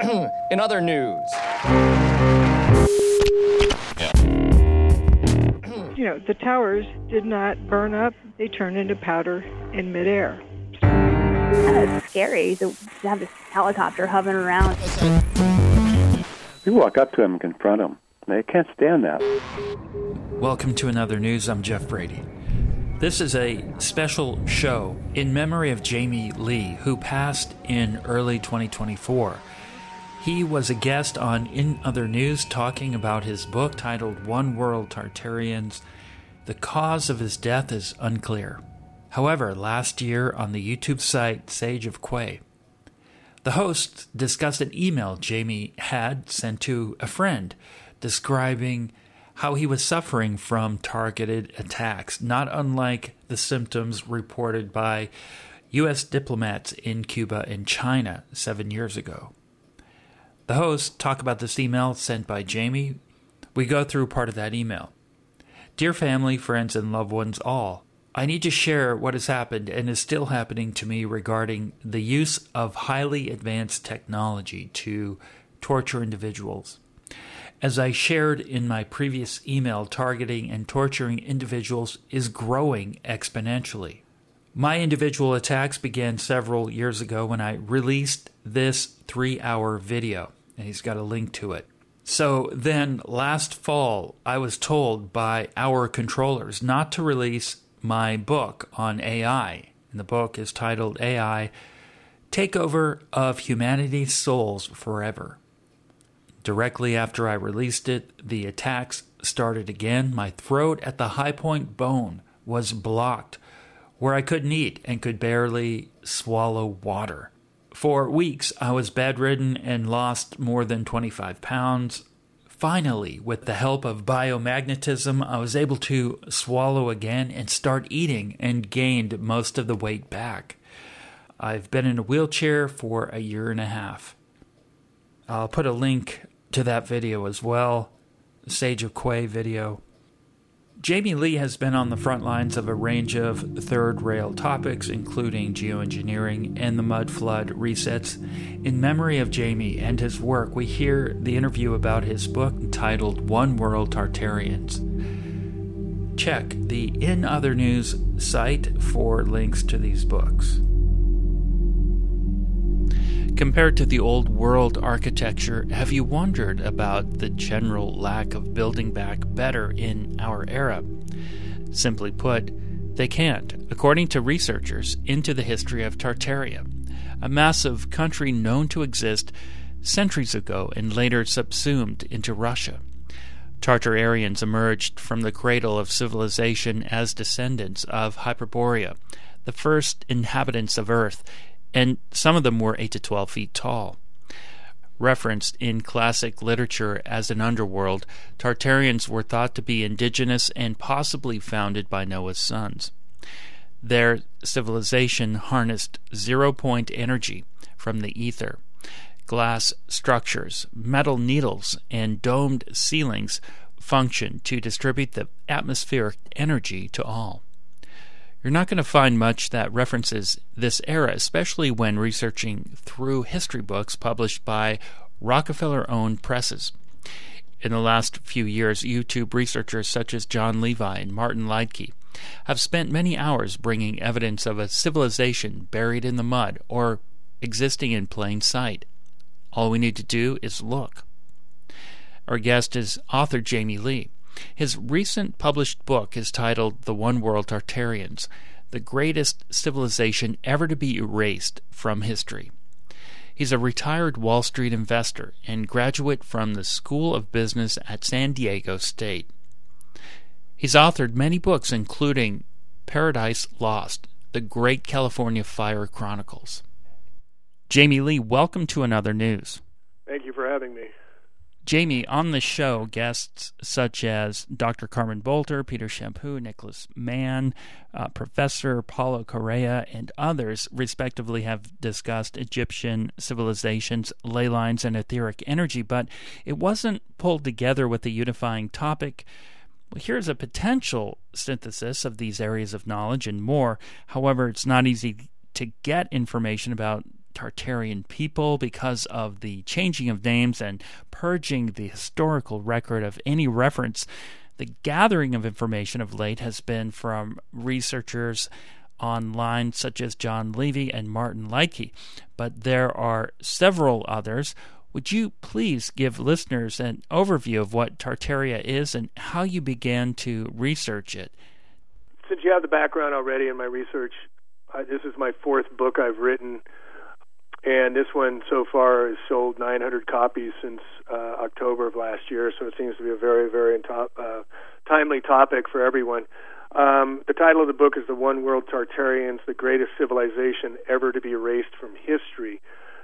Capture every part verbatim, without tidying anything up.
In other news. You know, the towers did not burn up. They turned into powder in midair. Uh, it's scary to have this helicopter hovering around. You walk up to them and confront them. They can't stand that. Welcome to Another News. I'm Jeff Brady. This is a special show in memory of Jamie Lee, who passed in early twenty twenty-four. He was a guest on In Other News talking about his book titled One World Tartarians. The cause of his death is unclear. However, last year on the YouTube site Sage of Quay, the host discussed an email Jamie had sent to a friend describing how he was suffering from targeted attacks, not unlike the symptoms reported by U S diplomats in Cuba and China seven years ago. The host talked about this email sent by Jamie. We go through part of that email. Dear family, friends, and loved ones all, I need to share what has happened and is still happening to me regarding the use of highly advanced technology to torture individuals. As I shared in my previous email, targeting and torturing individuals is growing exponentially. My individual attacks began several years ago when I released this three-hour video, and he's got a link to it. So then last fall, I was told by our controllers not to release my book on A I. And the book is titled A I, Takeover of Humanity's Souls Forever. Directly after I released it, the attacks started again. My throat at the high point bone was blocked, where I couldn't eat and could barely swallow water. For weeks, I was bedridden and lost more than twenty-five pounds. Finally, with the help of biomagnetism, I was able to swallow again and start eating and gained most of the weight back. I've been in a wheelchair for a year and a half. I'll put a link to that video as well, the Sage of Quay video. Jamie Lee has been on the front lines of a range of third rail topics, including geoengineering and the mud flood resets. In memory of Jamie and his work, we hear the interview about his book entitled One World Tartarians. Check the In Other News site for links to these books. Compared to the old world architecture, have you wondered about the general lack of building back better in our era? Simply put, they can't, according to researchers into the history of Tartaria, a massive country known to exist centuries ago and later subsumed into Russia. Tartarians emerged from the cradle of civilization as descendants of Hyperborea, the first inhabitants of Earth, and some of them were eight to twelve feet tall. Referenced in classic literature as an underworld, Tartarians were thought to be indigenous and possibly founded by Noah's sons. Their civilization harnessed zero-point energy from the ether. Glass structures, metal needles, and domed ceilings functioned to distribute the atmospheric energy to all. You're not going to find much that references this era, especially when researching through history books published by Rockefeller-owned presses. In the last few years, YouTube researchers such as John Levi and Martin Leitke have spent many hours bringing evidence of a civilization buried in the mud or existing in plain sight. All we need to do is look. Our guest is author Jamie Lee. His recent published book is titled The One World Tartarians, the greatest civilization ever to be erased from history. He's a retired Wall Street investor and graduate from the School of Business at San Diego State. He's authored many books, including Paradise Lost, The Great California Fire Chronicles. Jamie Lee, welcome to Another News. Thank you for having me. Jamie, on the show, guests such as Doctor Carmen Bolter, Peter Shampoo, Nicholas Mann, uh, Professor Paulo Correa, and others, respectively, have discussed Egyptian civilizations, ley lines, and etheric energy, but it wasn't pulled together with a unifying topic. Well, here's a potential synthesis of these areas of knowledge and more. However, it's not easy to get information about Tartarian people because of the changing of names and purging the historical record of any reference. The gathering of information of late has been from researchers online such as John Levy and Martin Leakey, but there are several others. Would you please give listeners an overview of what Tartaria is and how you began to research it? Since you have the background already in my research, uh, this is my fourth book I've written, and this one so far has sold nine hundred copies since uh, October of last year, so it seems to be a very, very top, uh, timely topic for everyone. Um, the title of the book is The One World Tartarians, the Greatest Civilization Ever to be Erased from History.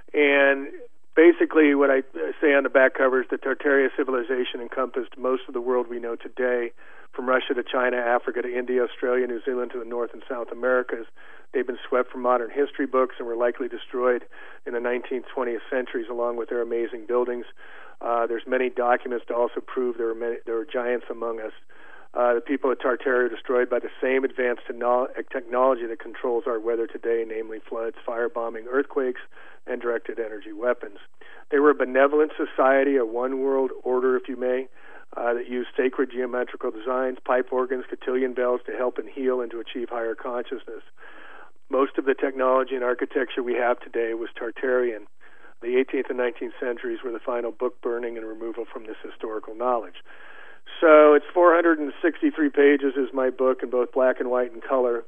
And basically, what I say on the back cover is that Tartaria civilization encompassed most of the world we know today, from Russia to China, Africa to India, Australia, New Zealand to the North and South Americas. They've been swept from modern history books and were likely destroyed in the nineteenth, twentieth centuries, along with their amazing buildings. Uh, there's many documents to also prove there were, many, there were giants among us. Uh, the people of Tartaria are destroyed by the same advanced technology that controls our weather today, namely floods, firebombing, earthquakes, and directed energy weapons. They were a benevolent society, a one-world order, if you may, uh, that used sacred geometrical designs, pipe organs, cotillion bells to help and heal and to achieve higher consciousness. Most of the technology and architecture we have today was Tartarian. The eighteenth and nineteenth centuries were the final book burning and removal from this historical knowledge. So it's four hundred sixty-three pages is my book in both black and white and color.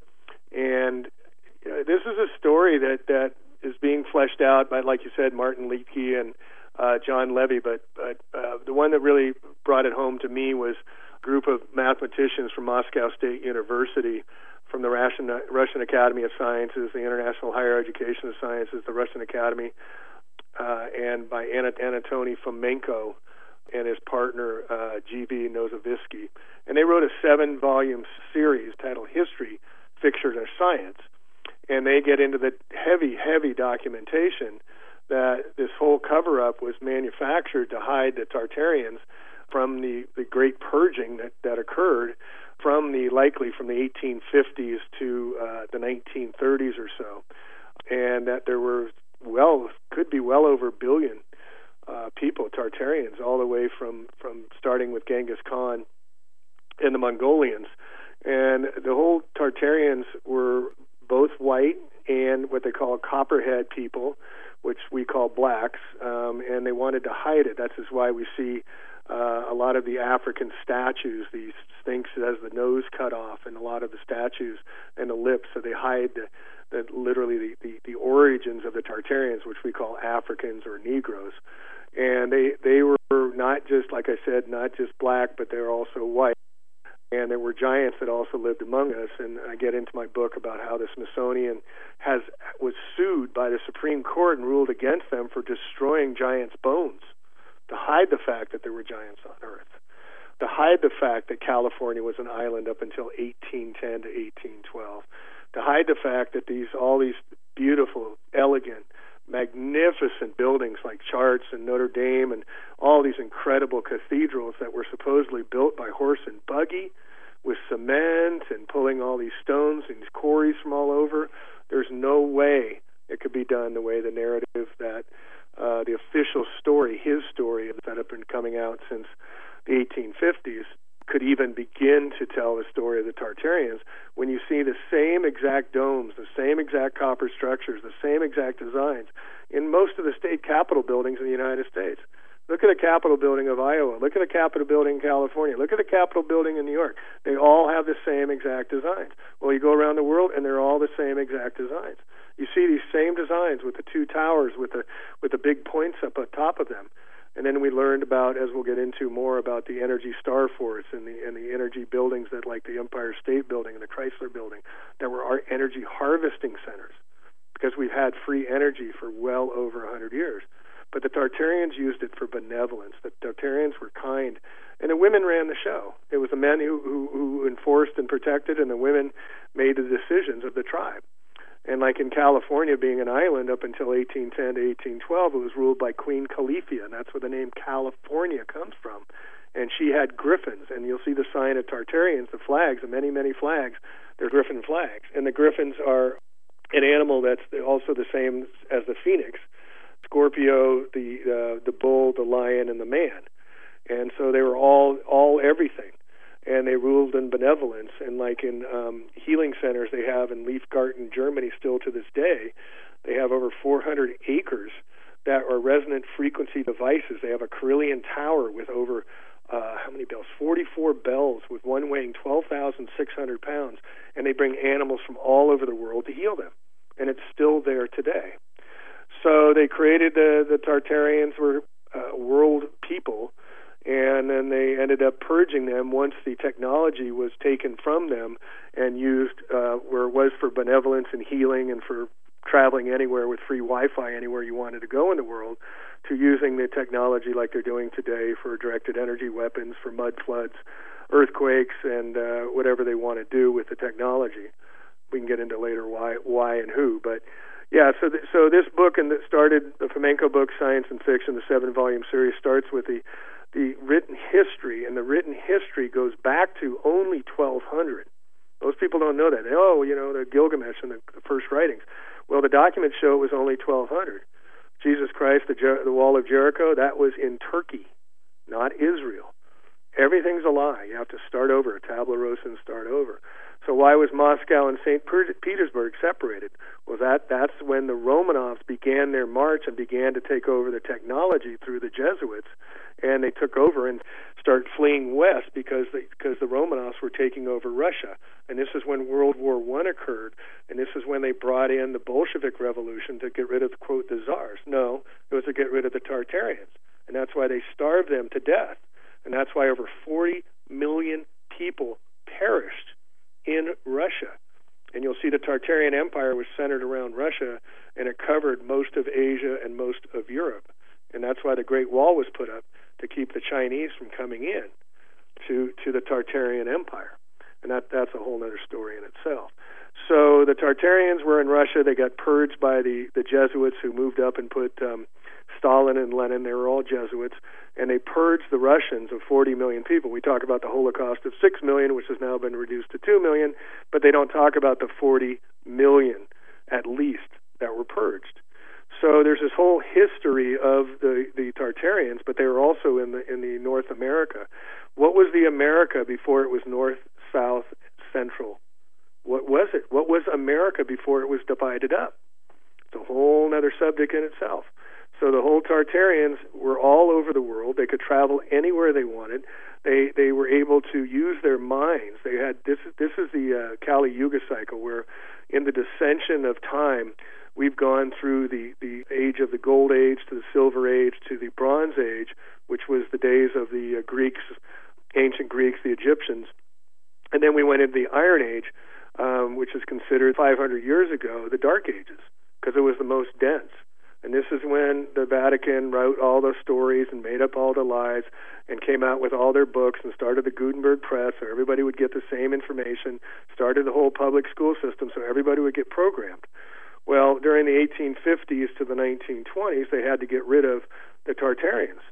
And you know, this is a story that, that is being fleshed out by, like you said, Martin Leakey and uh, John Levy. But, but uh, the one that really brought it home to me was a group of mathematicians from Moscow State University, from the Russian, Russian Academy of Sciences, the International Higher Education of Sciences, the Russian Academy, uh, and by Anatoly Fomenko and his partner, uh, G V Novovisky. And they wrote a seven-volume series titled History, Fiction, or Science. And they get into the heavy, heavy documentation that this whole cover-up was manufactured to hide the Tartarians from the, the great purging that, that occurred from the, likely from the eighteen fifties to uh, the nineteen thirties or so. And that there were, well, could be well over a billion Uh, people, Tartarians, all the way from, from starting with Genghis Khan and the Mongolians. And the whole Tartarians were both white and what they call copperhead people, which we call blacks, um, and they wanted to hide it. That's just why we see uh, a lot of the African statues, these Sphinx has the nose cut off, and a lot of the statues and the lips, so they hide the, the literally the, the, the origins of the Tartarians, which we call Africans or Negroes. And they, they were not just, like I said, not just black, but they were also white. And there were giants that also lived among us. And I get into my book about how the Smithsonian has was sued by the Supreme Court and ruled against them for destroying giants' bones, to hide the fact that there were giants on Earth, to hide the fact that California was an island up until eighteen ten to eighteen twelve, to hide the fact that these all these beautiful, elegant, magnificent buildings like Chartres and Notre Dame and all these incredible cathedrals that were supposedly built by horse and buggy with cement and pulling all these stones and these quarries from all over. There's no way it could be done the way the narrative that uh, the official story, his story that had been coming out since the eighteen fifties, could even begin to tell the story of the Tartarians when you see the same exact domes, the same exact copper structures, the same exact designs in most of the state capitol buildings in the United States. Look at the Capitol building of Iowa. Look at the Capitol building in California. Look at the Capitol building in New York. They all have the same exact designs. Well, you go around the world, and they're all the same exact designs. You see these same designs with the two towers, with the with the big points up on top of them. And then we learned about, as we'll get into more, about the Energy Star Force and the and the energy buildings that, like the Empire State Building and the Chrysler Building, that were our energy harvesting centers, because we've had free energy for well over one hundred years. But the Tartarians used it for benevolence. The Tartarians were kind, and the women ran the show. It was the men who, who, who enforced and protected, and the women made the decisions of the tribe. And like in California, being an island up until eighteen ten to eighteen twelve, it was ruled by Queen Califia, and that's where the name California comes from. And she had griffins, and you'll see the sign of Tartarians, the flags, the many, many flags, they're griffin flags. And the griffins are an animal that's also the same as the phoenix, Scorpio, the uh, the bull, the lion, and the man. And so they were all all everything, and they ruled in benevolence. And like in um, healing centers they have in Leifgarten, Germany, still to this day, they have over four hundred acres that are resonant frequency devices. They have a Carillion tower with over uh, how many bells? forty-four bells, with one weighing twelve thousand six hundred pounds, and they bring animals from all over the world to heal them, and it's still there today. So they created the the Tartarians were uh, world people. And then they ended up purging them once the technology was taken from them and used uh, where it was for benevolence and healing and for traveling anywhere with free Wi-Fi anywhere you wanted to go in the world, to using the technology like they're doing today for directed energy weapons, for mud floods, earthquakes, and uh, whatever they want to do with the technology. We can get into later why, why and who, but yeah. So, th- so this book, and that started the Fomenko book, Science and Fiction, the seven-volume series, starts with the the written history, and the written history goes back to only twelve hundred. Most people don't know that. They, oh, you know, the Gilgamesh and the, the first writings. Well, the documents show it was only twelve hundred. Jesus Christ, the, Jer- the Wall of Jericho, that was in Turkey, not Israel. Everything's a lie. You have to start over, a tabula rasa, and start over. So why was Moscow and Saint Petersburg separated? Well, that that's when the Romanovs began their march and began to take over the technology through the Jesuits, and they took over and started fleeing west because they, because the Romanovs were taking over Russia. And this is when World War One occurred, and this is when they brought in the Bolshevik Revolution to get rid of, quote, the Tsars. No, it was to get rid of the Tartarians, and that's why they starved them to death. And that's why over forty million people perished in Russia. And you'll see the Tartarian Empire was centered around Russia, and it covered most of Asia and most of Europe. And that's why the Great Wall was put up, to keep the Chinese from coming in to, to the Tartarian Empire. And that that's a whole other story in itself. So the Tartarians were in Russia. They got purged by the, the Jesuits, who moved up and put um, Stalin and Lenin. They were all Jesuits. And they purged the Russians of forty million people. We talk about the Holocaust of six million, which has now been reduced to two million, but they don't talk about the forty million, at least, that were purged. So there's this whole history of the, the Tartarians, but they were also in the in the North America. What was the America before it was North, South, Central? What was it? What was America before it was divided up? It's a whole other subject in itself. So the whole Tartarians were all over the world. They could travel anywhere they wanted. They they were able to use their minds. They had this. This is the uh, Kali Yuga cycle, where in the descension of time, we've gone through the, the age of the Gold Age to the Silver Age to the Bronze Age, which was the days of the uh, Greeks, ancient Greeks, the Egyptians. And then we went into the Iron Age, um, which is considered five hundred years ago, the Dark Ages, because it was the most dense. And this is when the Vatican wrote all the stories and made up all the lies and came out with all their books and started the Gutenberg Press so everybody would get the same information, started the whole public school system so everybody would get programmed. Well, during the eighteen fifties to the nineteen twenties, they had to get rid of the Tartarians.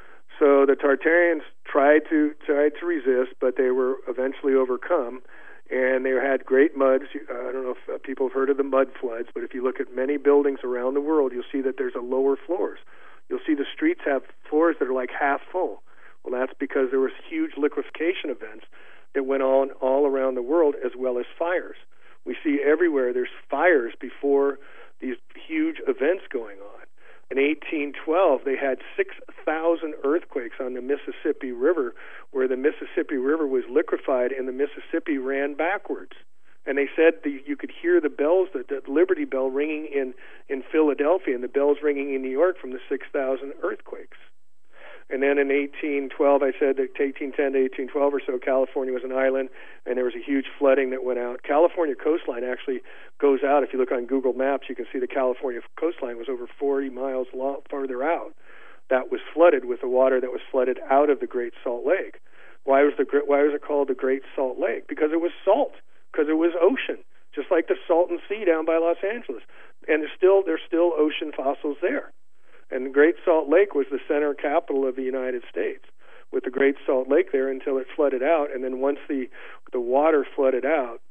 So the Tartarians tried to tried to resist, but they were eventually overcome, and they had great muds. Uh, I don't know if uh, people have heard of the mud floods, but if you look at many buildings around the world, you'll see that there's a lower floors. You'll see the streets have floors that are like half full. Well, that's because there was huge liquefaction events that went on all around the world, as well as fires. We see everywhere there's fires before these huge events going on. In eighteen twelve, they had six thousand earthquakes on the Mississippi River, where the Mississippi River was liquefied and the Mississippi ran backwards. And they said the, you could hear the bells, the, the Liberty Bell ringing in, in Philadelphia and the bells ringing in New York from the six thousand earthquakes. And then in eighteen twelve, I said that eighteen ten to eighteen twelve or so, California was an island, and there was a huge flooding that went out. California coastline actually goes out. If you look on Google Maps, you can see the California coastline was over forty miles long, farther out. That was flooded with the water that was flooded out of the Great Salt Lake. Why was the why was it called the Great Salt Lake? Because it was salt, because it was ocean, just like the Salton Sea down by Los Angeles. And there's still there's still ocean fossils there. And the Great Salt Lake was the center capital of the United States, with the Great Salt Lake there until it flooded out. And then once the the water flooded out,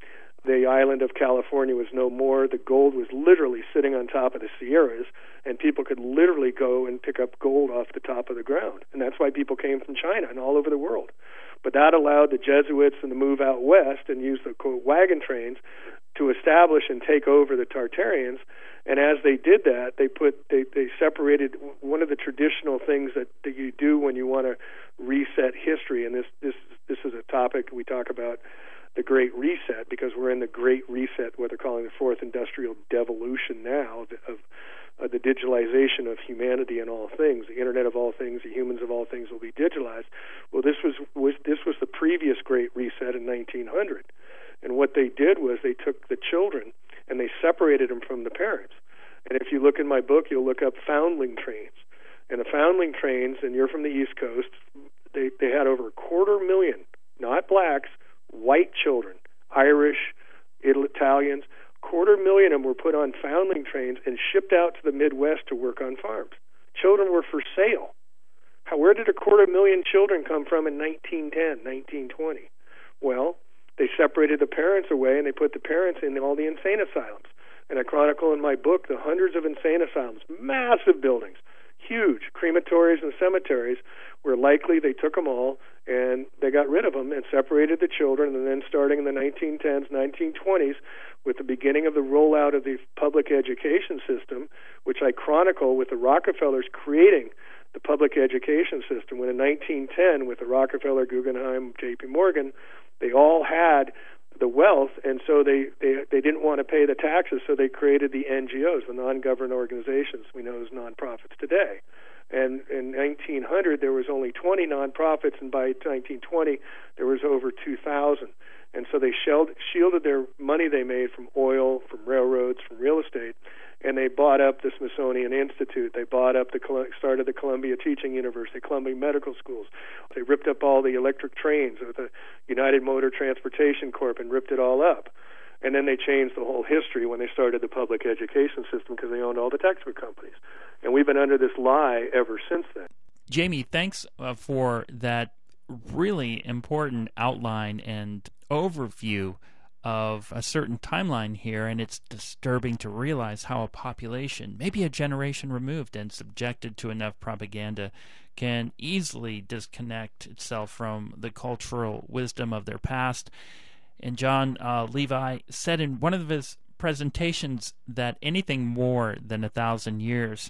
the island of California was no more. The gold was literally sitting on top of the Sierras, and people could literally go and pick up gold off the top of the ground. And that's why people came from China and all over the world. But that allowed the Jesuits to move out west and use the quote, wagon trains to establish and take over the Tartarians. And as they did that, they put they, they separated one of the traditional things that, that you do when you want to reset history. And this this this is a topic we talk about, the Great Reset, because we're in the Great Reset, what they're calling the Fourth Industrial Devolution now, of, of the digitalization of humanity and all things. The Internet of all things, the humans of all things will be digitalized. Well, this was, was this was the previous Great Reset in nineteen hundred. And what they did was they took the children and they separated them from the parents. And if you look in my book, you'll look up foundling trains. And the foundling trains, and you're from the East Coast, they, they had over a quarter million, not blacks, white children, Irish, Italians, quarter million of them were put on foundling trains and shipped out to the Midwest to work on farms. Children were for sale. How, where did a quarter million children come from in nineteen ten, nineteen twenty? Well, they separated the parents away and they put the parents in all the insane asylums. And I chronicle in my book the hundreds of insane asylums, massive buildings, huge crematories and cemeteries, where likely they took them all and they got rid of them and separated the children. And then starting in the nineteen tens, nineteen twenties, with the beginning of the rollout of the public education system, which I chronicle with the Rockefellers creating the public education system, when in nineteen ten, with the Rockefeller, Guggenheim, J P Morgan, they all had the wealth, and so they, they, they didn't want to pay the taxes, so they created the N G Os, the non-government organizations we know as nonprofits today. And in nineteen hundred, there was only twenty nonprofits, and by nineteen twenty, there was over two thousand. And so they shielded their money they made from oil, from railroads, from real estate, and they bought up the Smithsonian Institute. They bought up the started the Columbia Teaching University, Columbia Medical Schools. They ripped up all the electric trains with the United Motor Transportation Corp and ripped it all up. And then they changed the whole history when they started the public education system, because they owned all the textbook companies. And we've been under this lie ever since then. Jamie, thanks uh, for that really important outline and overview of a certain timeline here, and it's disturbing to realize how a population, maybe a generation removed and subjected to enough propaganda, can easily disconnect itself from the cultural wisdom of their past. And John uh, Levi said in one of his presentations that anything more than a thousand years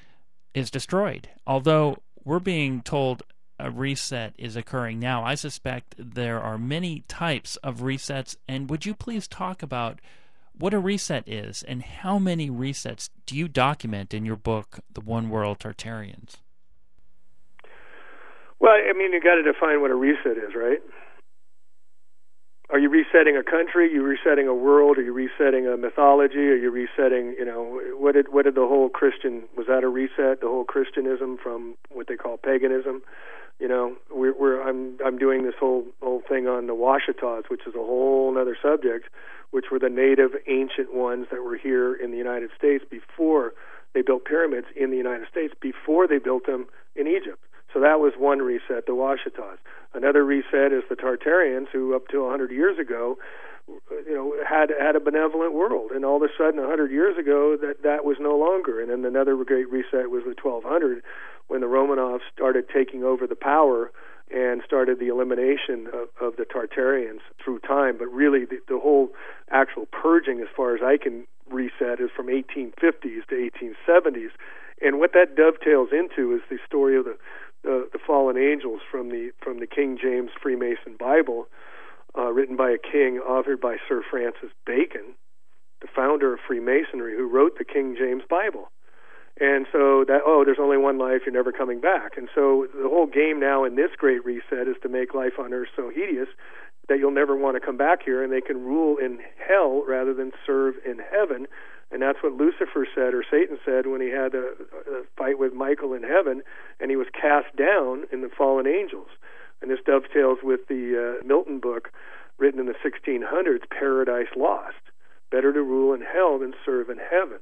is destroyed. Although we're being told a reset is occurring now, I suspect there are many types of resets. And would you please talk about what a reset is and how many resets do you document in your book, The One World Tartarians? Well, I mean, you got to define what a reset is, right? Are you resetting a country? Are you resetting a world? Are you resetting a mythology? Are you resetting, you know, what did what did the whole Christian, was that a reset? The whole Christianism from what they call paganism? You know, we're, we're I'm I'm doing this whole whole thing on the Washitas, which is a whole other subject, which were the native ancient ones that were here in the United States before they built pyramids in the United States, before they built them in Egypt. So that was one reset, the Washitas. Another reset is the Tartarians, who up to one hundred years ago, you know, had had a benevolent world, and all of a sudden, one hundred years ago, that that was no longer. And then another great reset was the twelve hundred, when the Romanovs started taking over the power and started the elimination of, of the Tartarians through time. But really, the, the whole actual purging, as far as I can reset, is from eighteen fifties to eighteen seventies. And what that dovetails into is the story of the the, the fallen angels from the from the King James Freemason Bible, uh, written by a king, authored by Sir Francis Bacon, the founder of Freemasonry, who wrote the King James Bible. And so that, oh, there's only one life, you're never coming back. And so the whole game now in this great reset is to make life on earth so hideous that you'll never want to come back here, and they can rule in hell rather than serve in heaven. And that's what Lucifer said, or Satan said, when he had a, a fight with Michael in heaven, and he was cast down in the fallen angels. And this dovetails with the uh, Milton book, written in the sixteen hundreds, Paradise Lost. Better to rule in hell than serve in heaven.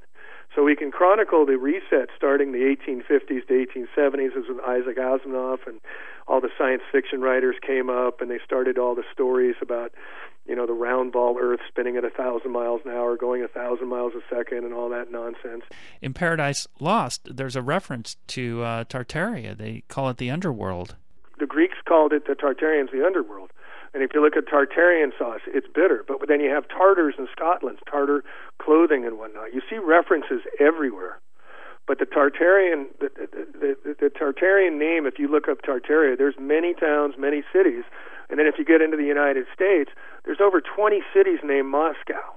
So we can chronicle the reset starting the eighteen fifties to eighteen seventies, as with Isaac Asimov, and all the science fiction writers came up, and they started all the stories about, you know, the round ball Earth spinning at a thousand miles an hour, going a thousand miles a second, and all that nonsense. In Paradise Lost, there's a reference to uh, Tartaria. They call it the underworld. The Greeks called it, the Tartarians, the underworld. And if you look at Tartarian sauce, it's bitter. But then you have Tartars in Scotland, Tartar clothing and whatnot. You see references everywhere. But the Tartarian, the, the, the, the Tartarian name, if you look up Tartaria, there's many towns, many cities. And then if you get into the United States, there's over twenty cities named Moscow.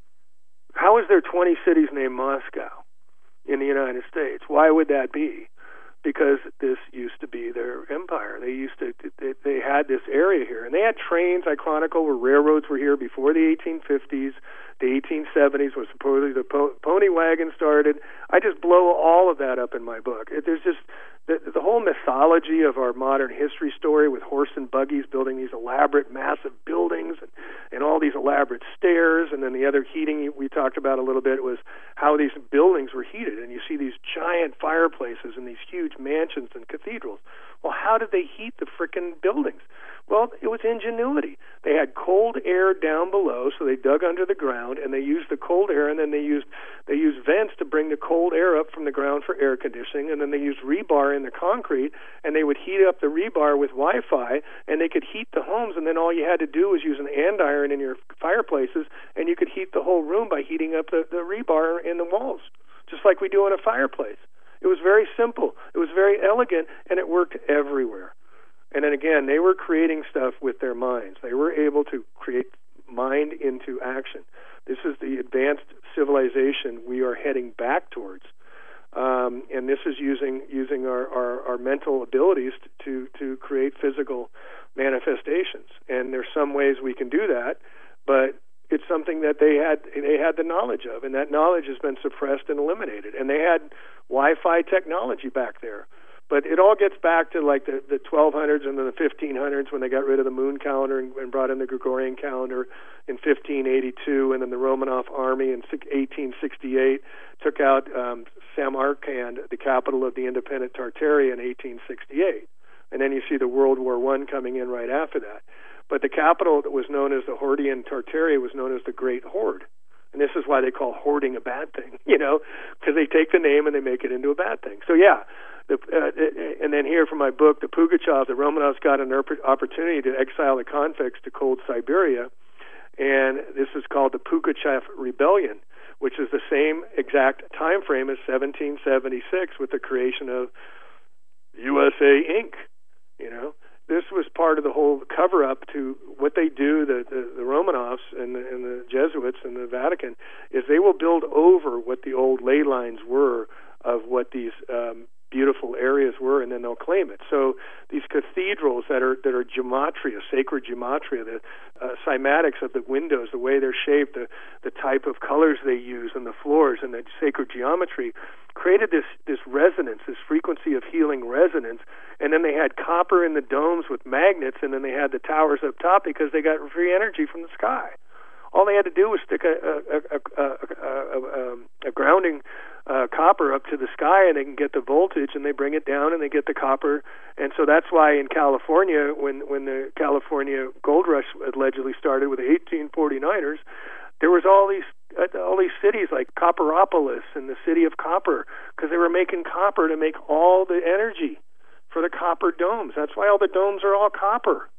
How is there twenty cities named Moscow in the United States? Why would that be? Because this used to be their empire. They used to, they, they had this area here. And they had trains, I chronicle, where railroads were here before the eighteen fifties. The eighteen seventies was supposedly the po- pony wagon started. I just blow all of that up in my book. It, there's just the, the whole mythology of our modern history story with horse and buggies building these elaborate, massive buildings and, and all these elaborate stairs. And then the other heating we talked about a little bit was how these buildings were heated. And you see these giant fireplaces and these huge mansions and cathedrals. Well, how did they heat the frickin' buildings? Well, it was ingenuity. They had cold air down below, so they dug under the ground, and they used the cold air, and then they used they used vents to bring the cold air up from the ground for air conditioning, and then they used rebar in the concrete, and they would heat up the rebar with Wi-Fi, and they could heat the homes, and then all you had to do was use an andiron in your fireplaces, and you could heat the whole room by heating up the, the rebar in the walls, just like we do in a fireplace. It was very simple. It was very elegant, and it worked everywhere. And then again, they were creating stuff with their minds. They were able to create mind into action. This is the advanced civilization we are heading back towards. Um, and this is using using our, our, our mental abilities to, to create physical manifestations. And there's some ways we can do that, but it's something that they had they had the knowledge of, and that knowledge has been suppressed and eliminated. And they had Wi-Fi technology back there. But it all gets back to like the, the twelve hundreds and then the fifteen hundreds when they got rid of the moon calendar and, and brought in the Gregorian calendar in fifteen eighty-two, and then the Romanov army in eighteen sixty-eight took out um, Samarkand, the capital of the independent Tartaria, in eighteen sixty-eight. And then you see the World War One coming in right after that. But the capital that was known as the Hordean Tartaria was known as the Great Horde. And this is why they call hoarding a bad thing, you know, because they take the name and they make it into a bad thing. So, yeah. The, uh, and then here from my book, the Pugachev, the Romanovs got an opportunity to exile the convicts to cold Siberia, and this is called the Pugachev Rebellion, which is the same exact time frame as seventeen seventy-six with the creation of U S A Incorporated. You know, this was part of the whole cover-up to what they do. The, the, the Romanovs and the, and the Jesuits and the Vatican is they will build over what the old ley lines were of what these um, beautiful areas were, and then they'll claim it. So these cathedrals that are that are gematria, sacred gematria, the uh, cymatics of the windows, the way they're shaped, the the type of colors they use on the floors, and the sacred geometry created this this resonance, this frequency of healing resonance. And then they had copper in the domes with magnets, and then they had the towers up top because they got free energy from the sky. All they had to do was stick a a, a, a, a, a, a grounding uh, copper up to the sky, and they can get the voltage, and they bring it down, and they get the copper. And so that's why in California, when when the California gold rush allegedly started with the eighteen forty-niners, there was all these uh, all these cities like Copperopolis and the city of copper, because they were making copper to make all the energy for the copper domes. That's why all the domes are all copper.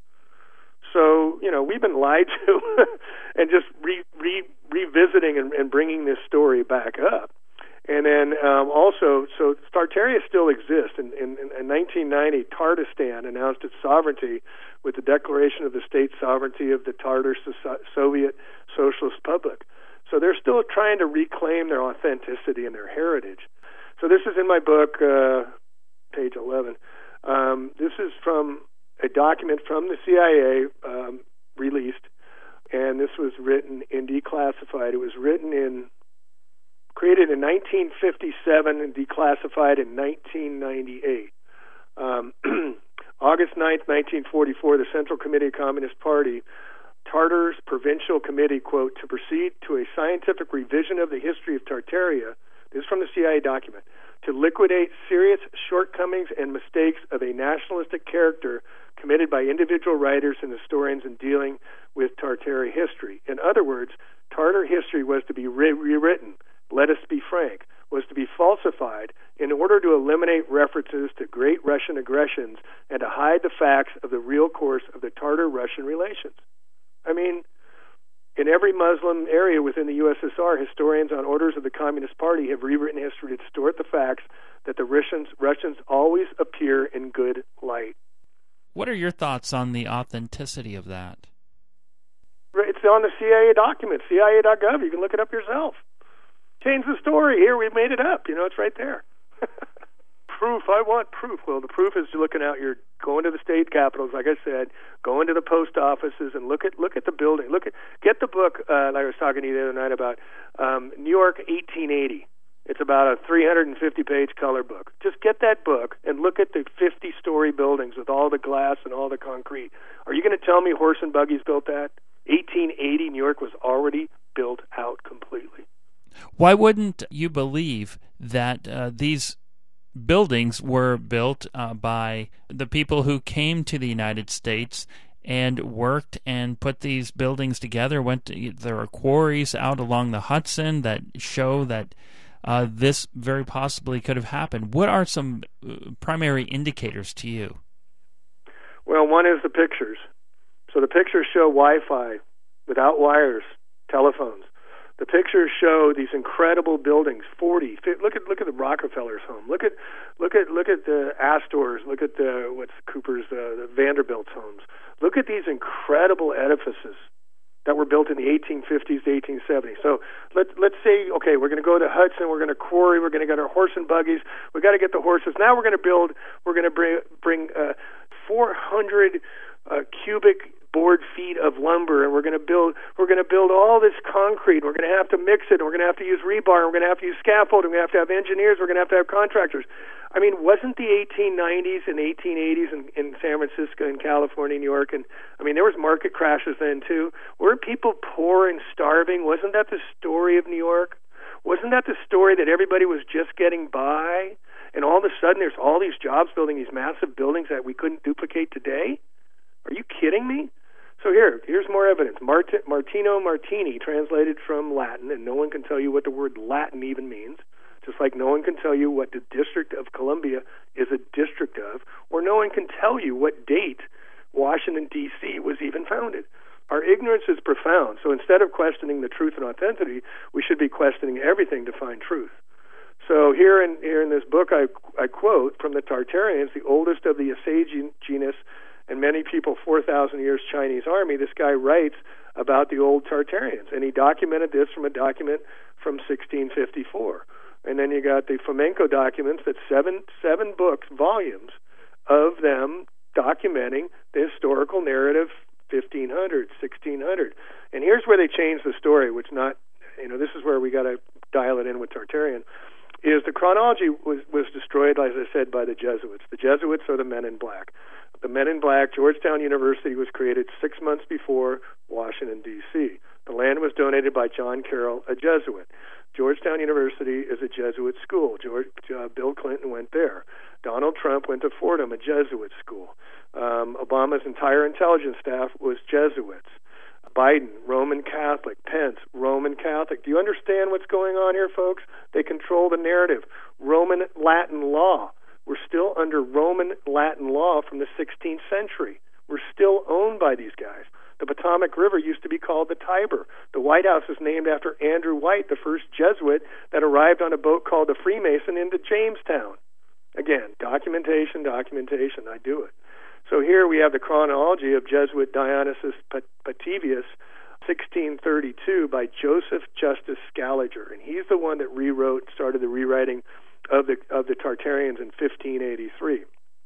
So, you know, we've been lied to and just re, re, revisiting and, and bringing this story back up. And then um, also, so Tartaria still exists. In, in, in nineteen ninety, Tatarstan announced its sovereignty with the declaration of the state sovereignty of the Tatar Soviet Socialist Republic. So they're still trying to reclaim their authenticity and their heritage. So this is in my book, uh, page eleven. Um, this is from a document from the C I A um, released, and this was written in declassified. It was written in, created in nineteen fifty-seven and declassified in nineteen ninety-eight. Um, August ninth, nineteen forty-four, the Central Committee of Communist Party, Tartar's Provincial Committee, quote, to proceed to a scientific revision of the history of Tartaria, this is from the C I A document, to liquidate serious shortcomings and mistakes of a nationalistic character committed by individual writers and historians in dealing with Tartary history. In other words, Tartar history was to be re- rewritten, let us be frank, was to be falsified in order to eliminate references to great Russian aggressions and to hide the facts of the real course of the Tartar-Russian relations. I mean, in every Muslim area within the U S S R, historians on orders of the Communist Party have rewritten history to distort the facts that the Russians, Russians always appear in good light. What are your thoughts on the authenticity of that? It's on the C I A document, C I A dot gov. You can look it up yourself. Change the story. Here, we've made it up. You know, it's right there. Proof. I want proof. Well, the proof is looking out. You're going to the state capitals, like I said, going to the post offices and look at look at the building. Look at get the book uh, like I was talking to you the other night about um, New York eighteen eighty. It's about a three hundred fifty page color book. Just get that book and look at the fifty story buildings with all the glass and all the concrete. Are you going to tell me horse and buggies built that? eighteen eighty, New York was already built out completely. Why wouldn't you believe that uh, these buildings were built uh, by the people who came to the United States and worked and put these buildings together? Went to, there are quarries out along the Hudson that show that uh, this very possibly could have happened. What are some uh, primary indicators to you? Well, one is the pictures. So the pictures show Wi-Fi without wires, telephones. The pictures show these incredible buildings, forty. Look at look at the Rockefeller's home. Look at look at look at the Astor's. Look at the what's Cooper's uh, the Vanderbilt's homes. Look at these incredible edifices that were built in the eighteen fifties to eighteen seventies. So let's let's say okay, we're going to go to Hudson. We're going to quarry. We're going to get our horse and buggies. We got to get the horses. Now we're going to build. We're going to bring bring uh, four hundred uh, cubic board feet of lumber, and we're going to build we're going to build all this concrete. We're going to have to mix it. We're going to have to use rebar. We're going to have to use scaffolding. We're going to have to have engineers. We're going to have to have contractors. I mean, wasn't the eighteen nineties and eighteen eighties in, in San Francisco and California, New York, and I mean, there was market crashes then too. Weren't people poor and starving? Wasn't that the story of New York? Wasn't that the story that everybody was just getting by, and all of a sudden there's all these jobs building these massive buildings that we couldn't duplicate today? Are you kidding me? So here, here's more evidence. Mart- Martino Martini, translated from Latin, and no one can tell you what the word Latin even means, just like no one can tell you what the District of Columbia is a district of, or no one can tell you what date Washington, D C was even founded. Our ignorance is profound, so instead of questioning the truth and authenticity, we should be questioning everything to find truth. So here in, here in this book, I, I quote from the Tartarians, the oldest of the Assay genus, and many people, four thousand years Chinese army. This guy writes about the old Tartarians, and he documented this from a document from sixteen fifty-four. And then you got the Fomenko documents, that seven seven books, volumes of them documenting the historical narrative, fifteen hundred, sixteen hundred. And here's where they change the story, which not, you know, this is where we got to dial it in with Tartarian, is the chronology was, was destroyed, as I said, by the Jesuits. The Jesuits are the Men in Black. The Men in Black, Georgetown University was created six months before Washington, D C The land was donated by John Carroll, a Jesuit. Georgetown University is a Jesuit school. George, uh, Bill Clinton went there. Donald Trump went to Fordham, a Jesuit school. Um, Obama's entire intelligence staff was Jesuits. Biden, Roman Catholic. Pence, Roman Catholic. Do you understand what's going on here, folks? They control the narrative. Roman Latin law. We're still under Roman Latin law from the sixteenth century. We're still owned by these guys. The Potomac River used to be called the Tiber. The White House is named after Andrew White, the first Jesuit that arrived on a boat called the Freemason into Jamestown. Again, documentation, documentation. I do it. So here we have the chronology of Jesuit Dionysius Petavius, sixteen thirty-two, by Joseph Justus Scaliger, and he's the one that rewrote, started the rewriting of the of the Tartarians in fifteen eighty-three.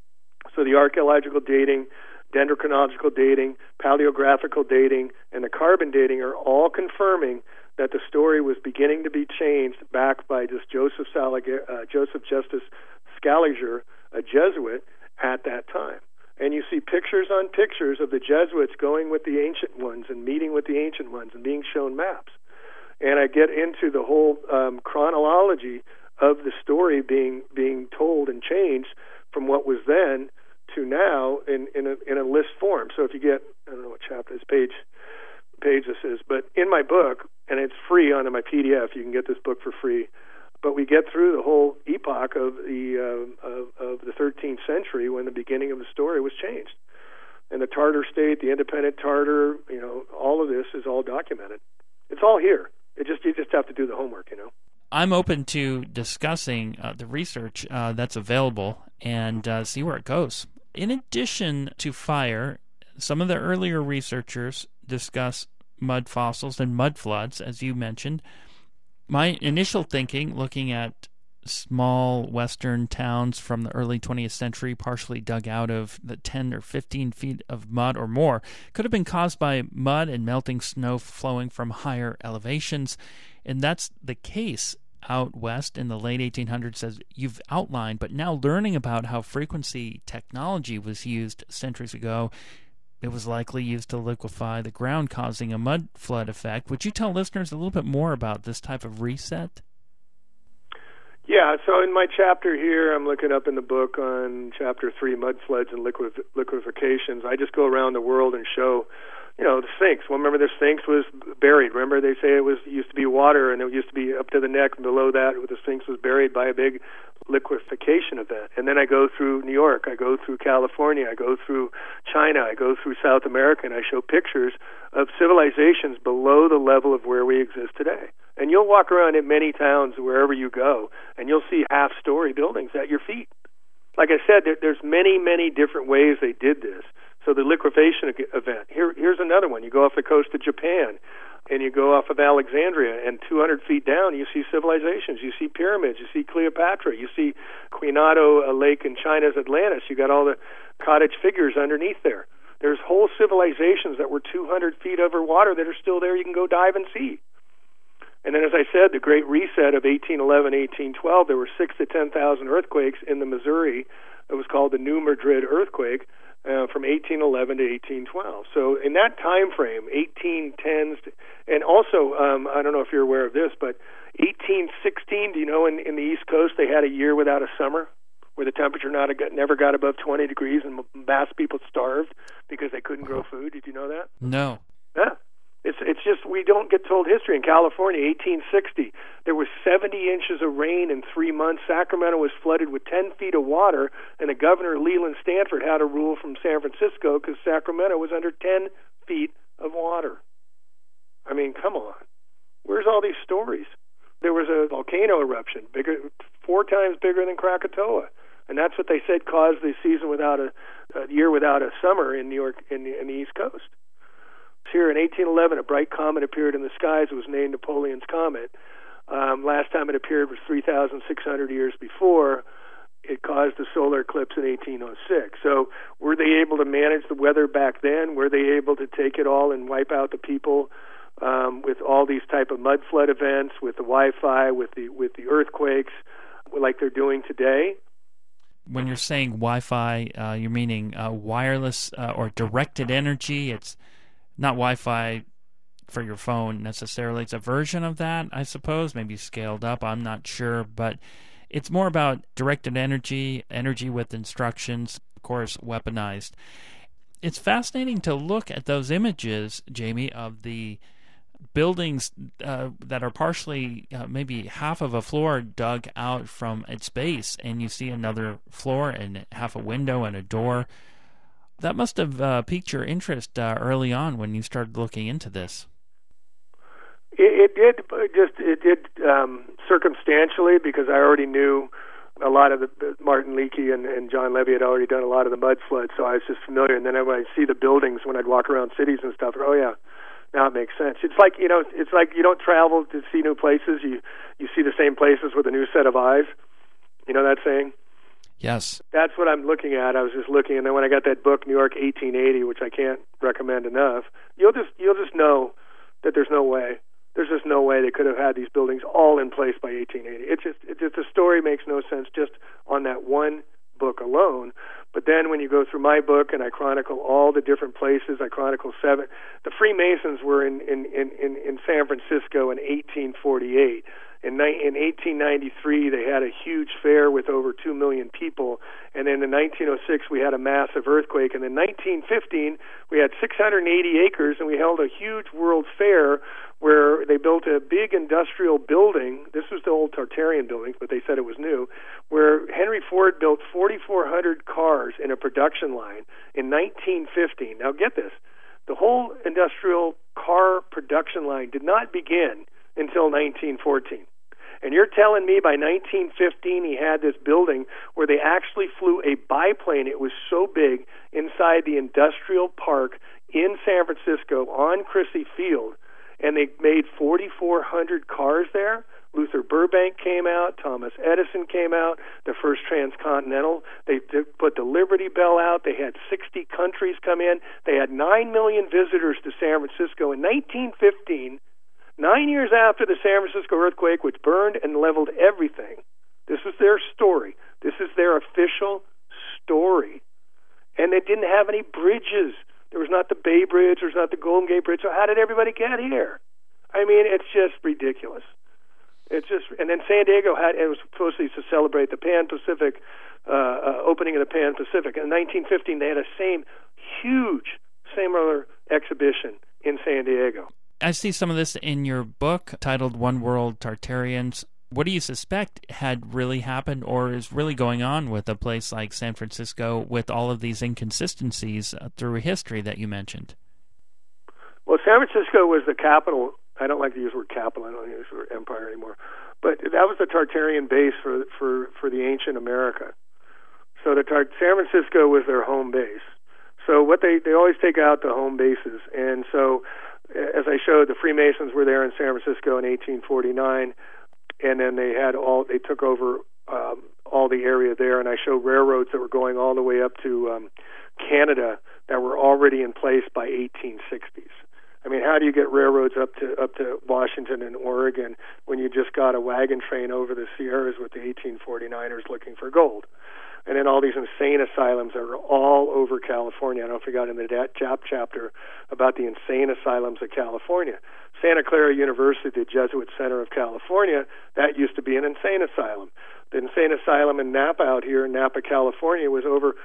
So the archaeological dating, dendrochronological dating, paleographical dating, and the carbon dating are all confirming that the story was beginning to be changed back by this Joseph Salig- uh, Joseph Justus Scaliger, a Jesuit, at that time. And you see pictures on pictures of the Jesuits going with the ancient ones and meeting with the ancient ones and being shown maps. and I get into the whole um, chronology of the story being being told and changed from what was then to now in in a, in a list form. So if you get, I don't know what chapter this page page this is, but in my book, and it's free on my P D F, you can get this book for free. But we get through the whole epoch of the uh, of, of the thirteenth century when the beginning of the story was changed, and the Tartar state, the independent Tartar, you know, all of this is all documented. It's all here. It just you just have to do the homework, you know. I'm open to discussing uh, the research uh, that's available and uh, see where it goes. In addition to fire, some of the earlier researchers discuss mud fossils and mud floods, as you mentioned. My initial thinking, looking at small western towns from the early twentieth century, partially dug out of the ten or fifteen feet of mud or more, could have been caused by mud and melting snow flowing from higher elevations. And that's the case out west in the late eighteen hundreds, as you've outlined. But now learning about how frequency technology was used centuries ago, it was likely used to liquefy the ground, causing a mud flood effect. Would you tell listeners a little bit more about this type of reset? Yeah, so in my chapter here, I'm looking up in the book on chapter three, mud floods and liquef- liquefations. I just go around the world and show, you know, the Sphinx. Well, remember the Sphinx was buried. Remember they say it was used to be water and it used to be up to the neck, and below that the Sphinx was buried by a big liquefaction event. And then I go through New York, I go through California, I go through China, I go through South America, and I show pictures of civilizations below the level of where we exist today. And you'll walk around in many towns wherever you go, and you'll see half-story buildings at your feet. Like I said, there, there's many, many different ways they did this. So the liquefaction event, here, here's another one. You go off the coast of Japan, and you go off of Alexandria, and two hundred feet down, you see civilizations. You see pyramids. You see Cleopatra. You see Quinado Lake in China's Atlantis. You got all the cottage figures underneath there. There's whole civilizations that were two hundred feet over water that are still there. You can go dive and see. And then, as I said, the Great Reset of eighteen eleven, eighteen twelve, there were six to ten thousand earthquakes in the Missouri. It was called the New Madrid earthquake uh, from eighteen eleven to eighteen twelve. So in that time frame, eighteen tens, to, and also, um, I don't know if you're aware of this, but eighteen sixteen, do you know in, in the East Coast they had a year without a summer where the temperature not a, never got above twenty degrees and mass people starved because they couldn't grow food? Did you know that? No. Yeah. It's it's just we don't get told history. In California, eighteen sixty, there was seventy inches of rain in three months. Sacramento was flooded with ten feet of water, and the governor, Leland Stanford, had a rule from San Francisco because Sacramento was under ten feet of water. I mean, come on. Where's all these stories? There was a volcano eruption, bigger, four times bigger than Krakatoa, and that's what they said caused the season without a, a year without a summer in New York, in the, in the East Coast. Here in eighteen eleven, a bright comet appeared in the skies. It was named Napoleon's Comet. Um, last time it appeared was three thousand six hundred years before. It caused a solar eclipse in eighteen oh six. So were they able to manage the weather back then? Were they able to take it all and wipe out the people um, with all these type of mud flood events, with the Wi-Fi, with the with the earthquakes, like they're doing today? When you're saying Wi-Fi, uh, you're meaning uh, wireless uh, or directed energy. It's not Wi-Fi for your phone necessarily. It's a version of that, I suppose, maybe scaled up. I'm not sure, but it's more about directed energy, energy with instructions, of course, weaponized. It's fascinating to look at those images, Jamie, of the buildings uh, that are partially, uh, maybe half of a floor dug out from its base, and you see another floor and half a window and a door. That must have uh, piqued your interest uh, early on when you started looking into this. It, it did, just it did um, circumstantially, because I already knew a lot of the Martin Leakey and, and John Levy had already done a lot of the mud floods, so I was just familiar. And then when I'd see the buildings, when I'd walk around cities and stuff, oh yeah, now it makes sense. It's like you know, it's like you don't travel to see new places; you you see the same places with a new set of eyes. You know that saying? Yes. That's what I'm looking at. I was just looking, and then when I got that book, New York eighteen eighty, which I can't recommend enough, you'll just you'll just know that there's no way. There's just no way they could have had these buildings all in place by eighteen eighty. It's just, it just the story makes no sense just on that one book alone. But then when you go through my book and I chronicle all the different places, I chronicle seven. The Freemasons were in, in, in, in San Francisco in eighteen forty-eight. In, in eighteen ninety-three, they had a huge fair with over two million people. And then in nineteen oh six, we had a massive earthquake. And in nineteen fifteen, we had six hundred eighty acres, and we held a huge world fair where they built a big industrial building. This was the old Tartarian buildings, but they said it was new, where Henry Ford built forty-four hundred cars in a production line in nineteen fifteen. Now get this. The whole industrial car production line did not begin until nineteen fourteen. And you're telling me by nineteen fifteen he had this building where they actually flew a biplane. It was so big inside the industrial park in San Francisco on Crissy Field, and they made forty-four hundred cars there. Luther Burbank came out, Thomas Edison came out, the first transcontinental. They, they put the Liberty Bell out. They had sixty countries come in. They had nine million visitors to San Francisco in nineteen fifteen. Nine years after the San Francisco earthquake, which burned and leveled everything. This is their story. This is their official story. And they didn't have any bridges. There was not the Bay Bridge. There was not the Golden Gate Bridge. So how did everybody get here? I mean, it's just ridiculous. It's just, and then San Diego had, it was supposed to celebrate the Pan-Pacific, uh, uh, opening of the Pan-Pacific. In nineteen fifteen, they had a same huge, similar exhibition in San Diego. I see some of this in your book titled One World Tartarians. What do you suspect had really happened or is really going on with a place like San Francisco with all of these inconsistencies through history that you mentioned? Well, San Francisco was the capital. I don't like to use the word capital. I don't use the word empire anymore. But that was the Tartarian base for for, for the ancient America. So the Tar- San Francisco was their home base. So what they, they always take out the home bases. And so, as I showed, the Freemasons were there in San Francisco in eighteen forty-nine, and then they had all they took over um, all the area there. And I showed railroads that were going all the way up to um, Canada that were already in place by eighteen sixties. I mean, how do you get railroads up to up to Washington and Oregon when you just got a wagon train over the Sierras with the eighteen forty-niners looking for gold? And then all these insane asylums that are all over California. I don't know if you got in the Jap chapter about the insane asylums of California. Santa Clara University, the Jesuit Center of California, that used to be an insane asylum. The insane asylum in Napa out here in Napa, California, was over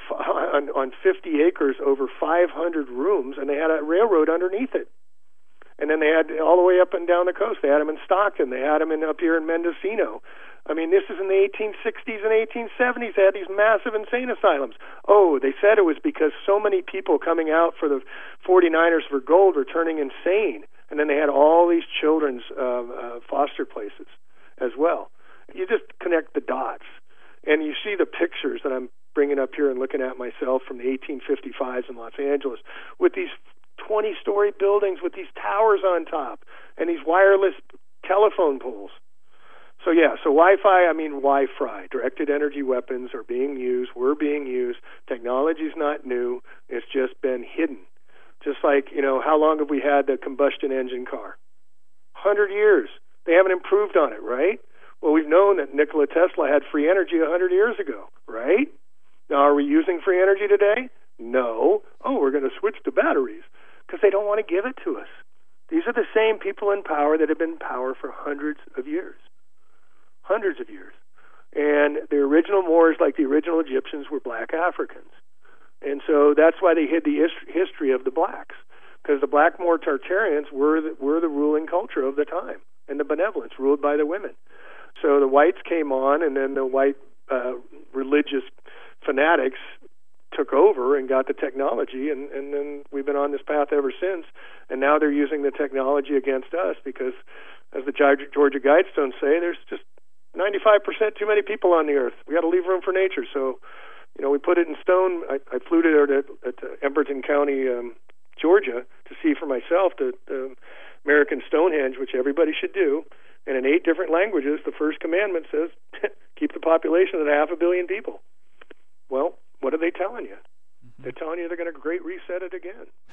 on, on fifty acres, over five hundred rooms, and they had a railroad underneath it. And then they had all the way up and down the coast. They had them in Stockton. They had them in, up here in Mendocino. I mean, this is in the eighteen sixties and eighteen seventies. They had these massive insane asylums. Oh, they said it was because so many people coming out for the forty-niners for gold were turning insane. And then they had all these children's uh, uh, foster places as well. You just connect the dots. And you see the pictures that I'm bringing up here and looking at myself from the eighteen fifty-fives in Los Angeles with these twenty-story buildings with these towers on top and these wireless telephone poles. So, yeah, so Wi-Fi, I mean Wi-Fi. Directed energy weapons are being used, were being used. Technology's not new. It's just been hidden. Just like, you know, how long have we had the combustion engine car? one hundred years. They haven't improved on it, right? Well, we've known that Nikola Tesla had free energy one hundred years ago, right? Now, are we using free energy today? No. Oh, we're going to switch to batteries because they don't want to give it to us. These are the same people in power that have been in power for hundreds of years. Hundreds of years. And the original Moors, like the original Egyptians, were black Africans. And so that's why they hid the his- history of the blacks, because the black Moor Tartarians were the, were the ruling culture of the time, and the benevolence ruled by the women. So the whites came on, and then the white uh, religious fanatics took over and got the technology, and, and then we've been on this path ever since. And now they're using the technology against us because, as the Georgia Guidestones say, there's just ninety-five percent too many people on the earth. We got to leave room for nature. So, you know, we put it in stone. I, I flew to there at, at Emberton County, um, Georgia, to see for myself the, the American Stonehenge, which everybody should do. And in eight different languages, the first commandment says, keep the population at half a billion people. Well, what are they telling you? Mm-hmm. They're telling you they're going to great reset it again.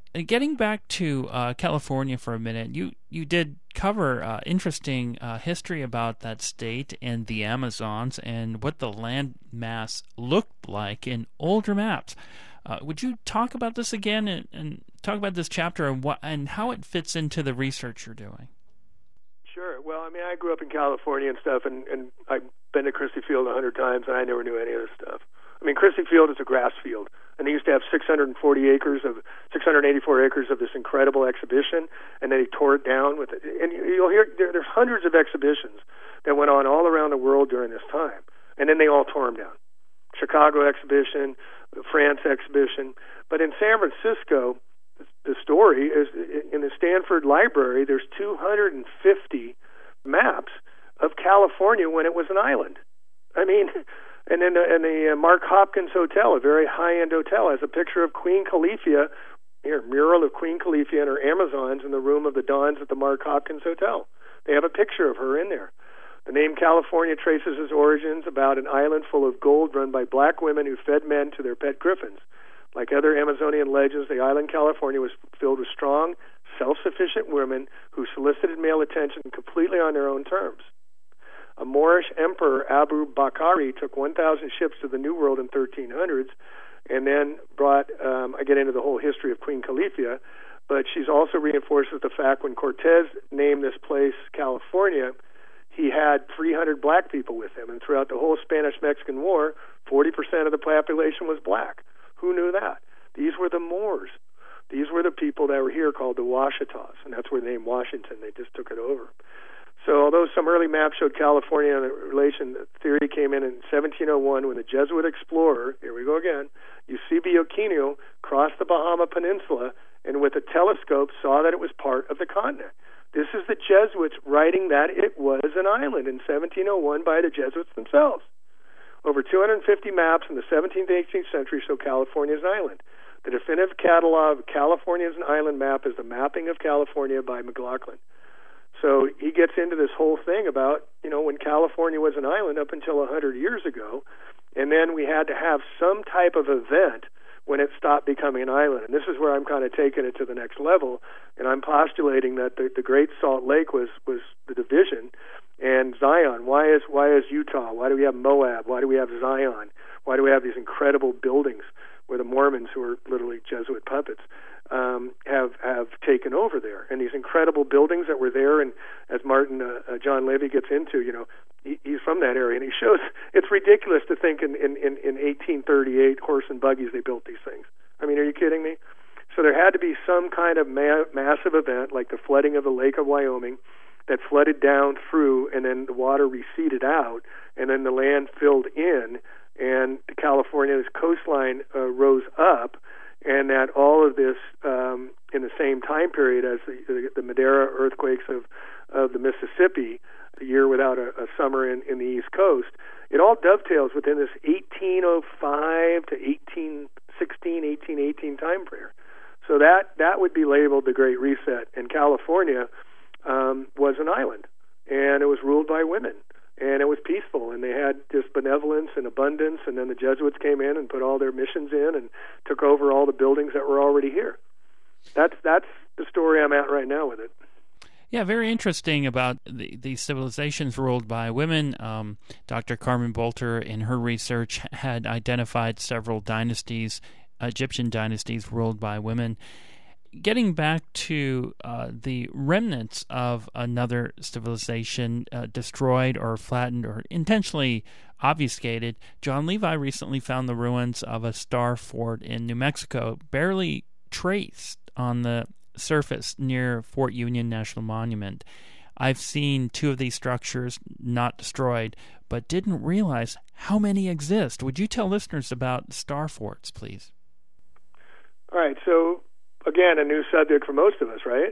getting back to uh, California for a minute, you, you did cover uh, interesting uh, history about that state and the Amazons and what the land mass looked like in older maps. Uh, would you talk about this again and, and talk about this chapter and what and how it fits into the research you're doing? Sure. Well, I mean, I grew up in California and stuff, and, and I've been to Christie Field a hundred times, and I never knew any of this stuff. I mean, Christie Field is a grass field, and they used to have six hundred forty acres of six hundred eighty-four acres of this incredible exhibition, and then he tore it down with it. And you'll hear there, there's hundreds of exhibitions that went on all around the world during this time, and then they all tore them down. Chicago exhibition, the France exhibition, but in San Francisco, the story is in the Stanford Library. There's two hundred fifty maps of California when it was an island. I mean. And then the, and the uh, Mark Hopkins Hotel, a very high-end hotel, has a picture of Queen Califia, here, mural of Queen Califia and her Amazons in the room of the Dons at the Mark Hopkins Hotel. They have a picture of her in there. The name California traces its origins about an island full of gold run by black women who fed men to their pet griffins. Like other Amazonian legends, the island California was filled with strong, self-sufficient women who solicited male attention completely on their own terms. A Moorish emperor, Abu Bakr, took one thousand ships to the New World in thirteen hundreds and then brought, um, I get into the whole history of Queen Califia, but she's also reinforces the fact when Cortez named this place California, he had three hundred black people with him, and throughout the whole Spanish-Mexican War, forty percent of the population was black. Who knew that? These were the Moors. These were the people that were here called the Washitas, and that's where they named Washington. They just took it over. So although some early maps showed California and the relation theory came in in seventeen oh one when the Jesuit explorer, here we go again, Eusebio Quino crossed the Bahama Peninsula and with a telescope saw that it was part of the continent. This is the Jesuits writing that it was an island in seventeen oh one by the Jesuits themselves. Over two hundred fifty maps in the seventeenth and eighteenth century show California as an island. The definitive catalog of California as an island map is the Mapping of California by McLaughlin. So he gets into this whole thing about, you know, when California was an island up until one hundred years ago, and then we had to have some type of event when it stopped becoming an island. And this is where I'm kind of taking it to the next level, and I'm postulating that the, the Great Salt Lake was, was the division, and Zion. Why is why is Utah? Why do we have Moab? Why do we have Zion? Why do we have these incredible buildings where the Mormons, who are literally Jesuit puppets, Um, have have taken over there, and these incredible buildings that were there. And as Martin uh, uh, John Levy gets into, you know, he, he's from that area, and he shows it's ridiculous to think in, in, in, in eighteen thirty-eight horse and buggies they built these things. I mean, are you kidding me? So there had to be some kind of ma- massive event, like the flooding of the Lake of Wyoming, that flooded down through, and then the water receded out, and then the land filled in, and California's coastline uh, rose up. And that all of this, um, in the same time period as the, the, the Madera earthquakes of, of the Mississippi, a year without a, a summer in, in the East Coast, it all dovetails within this eighteen oh five to eighteen sixteen, eighteen eighteen time period. So that, that would be labeled the Great Reset. And California um, was an island, and it was ruled by women. And it was peaceful, and they had just benevolence and abundance, and then the Jesuits came in and put all their missions in and took over all the buildings that were already here. That's that's the story I'm at right now with it. Yeah, very interesting about the, the civilizations ruled by women. Um, Doctor Carmen Bolter, in her research, had identified several dynasties, Egyptian dynasties ruled by women. Getting back to uh, the remnants of another civilization uh, destroyed or flattened or intentionally obfuscated, John Levi recently found the ruins of a star fort in New Mexico, barely traced on the surface near Fort Union National Monument. I've seen two of these structures not destroyed, but didn't realize how many exist. Would you tell listeners about star forts, please? All right, so again, a new subject for most of us, right?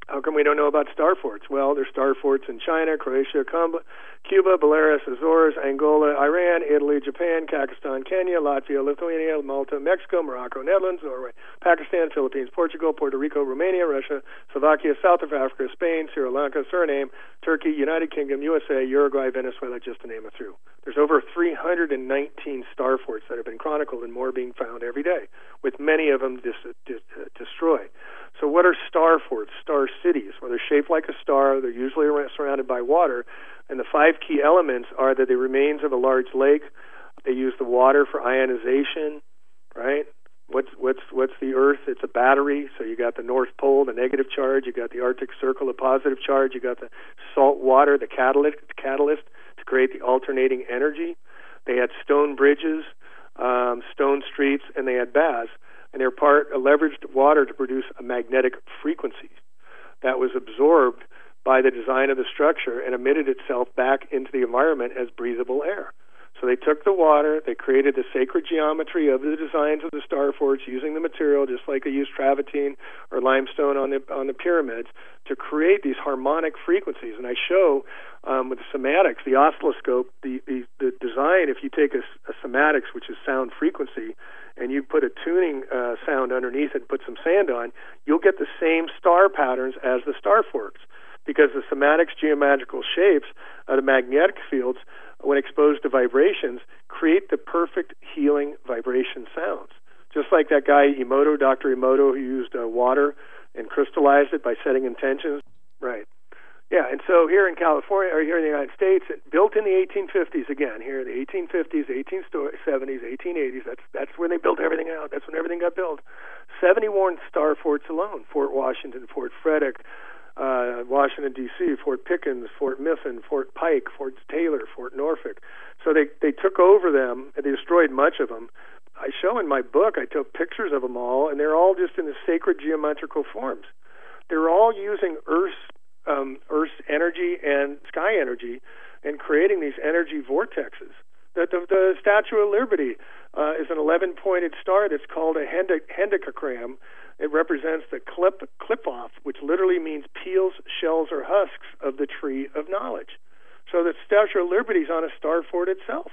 How come we don't know about star forts? Well, there's star forts in China, Croatia, Cuba, Belarus, Azores, Angola, Iran, Italy, Japan, Kazakhstan, Kenya, Latvia, Lithuania, Malta, Mexico, Morocco, Netherlands, Norway, Pakistan, Philippines, Portugal, Puerto Rico, Romania, Russia, Slovakia, South of Africa, Spain, Sri Lanka, Suriname, Turkey, United Kingdom, U S A, Uruguay, Venezuela, just to name a few. There's over three hundred nineteen star forts that have been chronicled and more being found every day, with many of them dis- dis- uh, destroyed. So what are star forts, star cities? Well, they're shaped like a star. They're usually surrounded by water. And the five key elements are that the remains of a large lake. They use the water for ionization, right? What's what's what's the Earth? It's a battery. So you got the North Pole, the negative charge. You got the Arctic Circle, the positive charge. You got the salt water, the catalyst, catalyst to create the alternating energy. They had stone bridges, um, stone streets, and they had baths. And they're part uh, leveraged water to produce a magnetic frequency that was absorbed by the design of the structure and emitted itself back into the environment as breathable air. So they took the water, they created the sacred geometry of the designs of the star forts using the material, just like they used travertine or limestone on the on the pyramids, to create these harmonic frequencies. And I show um, with the cymatics, the oscilloscope, the, the, the design, if you take a, a cymatics, which is sound frequency, and you put a tuning uh, sound underneath it and put some sand on, you'll get the same star patterns as the star forts, because the cymatics geometrical shapes of the magnetic fields, when exposed to vibrations, create the perfect healing vibration sounds. Just like that guy Emoto, Doctor Emoto, who used uh, water and crystallized it by setting intentions. Right. Yeah, and so here in California, or here in the United States, it, built in the eighteen fifties, again, here in the eighteen fifties, eighteen seventies, eighteen eighties, that's that's when they built everything out. That's when everything got built. seventy-one star forts alone: Fort Washington, Fort Frederick, uh, Washington, D C, Fort Pickens, Fort Mifflin, Fort Pike, Fort Taylor, Fort Norfolk. So they, they took over them, and they destroyed much of them. I show in my book, I took pictures of them all, and they're all just in the sacred geometrical forms. They're all using Earth's Um, Earth's energy and sky energy, and creating these energy vortexes. The, the, the Statue of Liberty uh, is an eleven-pointed star that's called a hendecagram. It represents the clip, clip-off, which literally means peels, shells, or husks of the tree of knowledge. So the Statue of Liberty is on a star fort itself.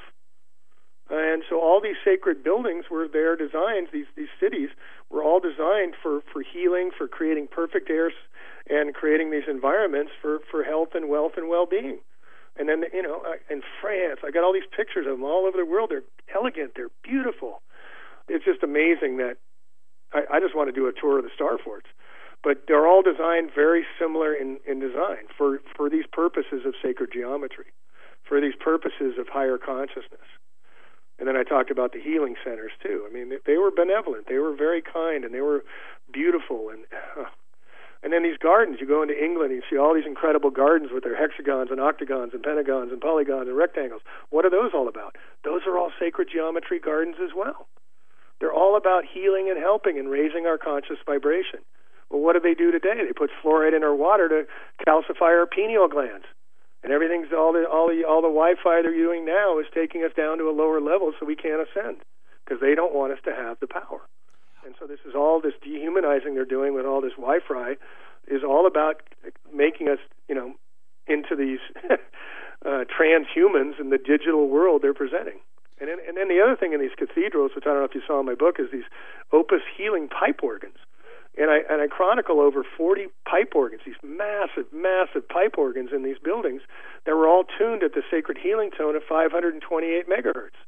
And so all these sacred buildings were their designs, these these cities were all designed for, for healing, for creating perfect air, and creating these environments for, for health and wealth and well-being. And then, you know, in France, I got all these pictures of them all over the world. They're elegant. They're beautiful. It's just amazing that I, I just want to do a tour of the star forts. But they're all designed very similar in, in design for, for these purposes of sacred geometry, for these purposes of higher consciousness. And then I talked about the healing centers, too. I mean, they were benevolent. They were very kind, and they were beautiful. And uh, and then these gardens. You go into England, and you see all these incredible gardens with their hexagons and octagons and pentagons and polygons and rectangles. What are those all about? Those are all sacred geometry gardens as well. They're all about healing and helping and raising our conscious vibration. Well, what do they do today? They put fluoride in our water to calcify our pineal glands. And everything's all the all the all the Wi-Fi they're doing now is taking us down to a lower level, so we can't ascend because they don't want us to have the power. And so this is all this dehumanizing they're doing with all this Wi-Fi is all about making us, you know, into these uh, transhumans in the digital world they're presenting. And then, and then the other thing in these cathedrals, which I don't know if you saw in my book, is these Opus healing pipe organs. And I and I chronicle over forty pipe organs, these massive, massive pipe organs in these buildings that were all tuned at the sacred healing tone of five hundred twenty-eight megahertz.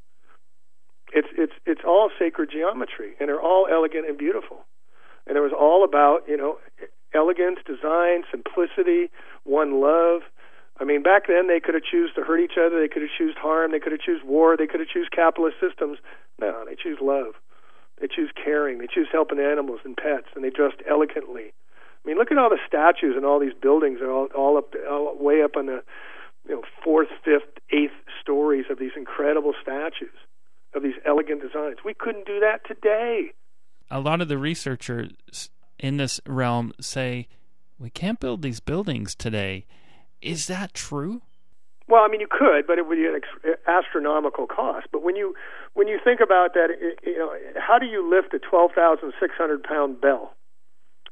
It's it's it's all sacred geometry, and they're all elegant and beautiful. And it was all about, you know, elegance, design, simplicity, one love. I mean, back then they could have choose to hurt each other, they could have choose harm, they could have choose war, they could have choose capitalist systems. No, they choose love. They choose caring. They choose helping animals and pets, and they dressed elegantly. I mean, look at all the statues and all these buildings. They're all, all up, all way up on the, you know, fourth, fifth, eighth stories of these incredible statues, of these elegant designs. We couldn't do that today. A lot of the researchers in this realm say we can't build these buildings today. Is that true? Well, I mean, you could, but it would be an astronomical cost. But when you when you think about that, you know, how do you lift a twelve thousand six hundred pound bell?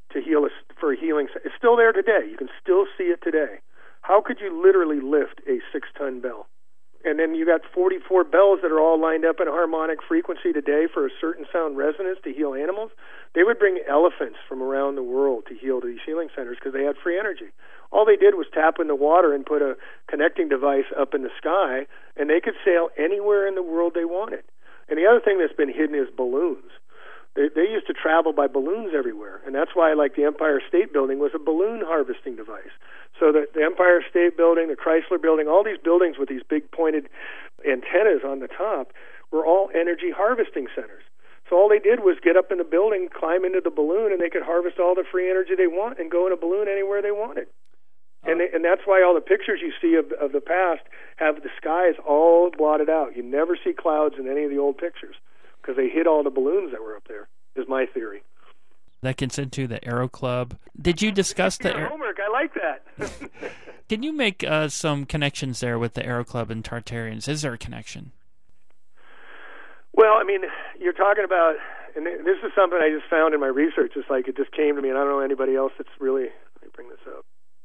to heal a, for a healing. It's still there today. You can still see it today. How could you literally lift a six-ton bell? And then you got forty-four bells that are all lined up in a harmonic frequency today for a certain sound resonance to heal animals. They would bring elephants from around the world to heal to these healing centers because they had free energy. All they did was tap in the water and put a connecting device up in the sky, and they could sail anywhere in the world they wanted. And the other thing that's been hidden is balloons. They, they used to travel by balloons everywhere, and that's why, like, the Empire State Building was a balloon harvesting device. So the, the Empire State Building, the Chrysler Building, all these buildings with these big pointed antennas on the top were all energy harvesting centers. So all they did was get up in the building, climb into the balloon, and they could harvest all the free energy they want and go in a balloon anywhere they wanted. And, they, and that's why all the pictures you see of, of the past have the skies all blotted out. You never see clouds in any of the old pictures because they hid all the balloons that were up there, is my theory. That gets into the Aero Club. Did you discuss the... Aer- homework, I like that. Can you make uh, some connections there with the Aero Club and Tartarians? Is there a connection? Well, I mean, you're talking about, and this is something I just found in my research. It's like it just came to me, and I don't know anybody else that's really, let me bring this up,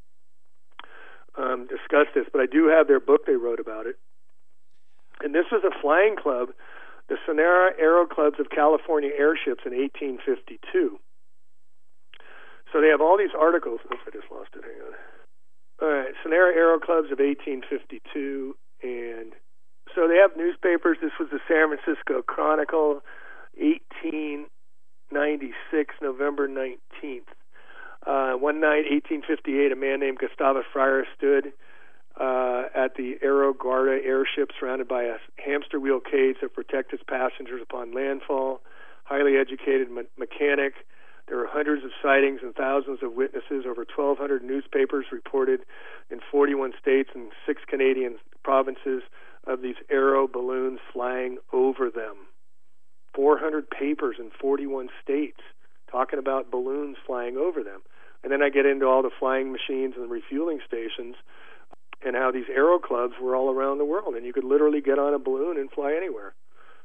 um, discussed this, but I do have their book they wrote about it. And this was a flying club, the Sonera Aero Clubs of California Airships in eighteen fifty-two. So they have all these articles. Oops, I just lost it. Hang on. All right, Sonera Aero Clubs of eighteen fifty-two, and so they have newspapers. This was the San Francisco Chronicle, eighteen ninety-six, November nineteenth. Uh, one night, eighteen fifty-eight, a man named Gustavo Freire stood uh, at the Aero Guarda airship surrounded by a hamster wheel cage that protects its passengers upon landfall. Highly educated me- mechanic. There were hundreds of sightings and thousands of witnesses. Over twelve hundred newspapers reported in forty-one states and six Canadian provinces of these aero balloons flying over them. four hundred papers in forty-one states talking about balloons flying over them. And then I get into all the flying machines and the refueling stations and how these aero clubs were all around the world. And you could literally get on a balloon and fly anywhere.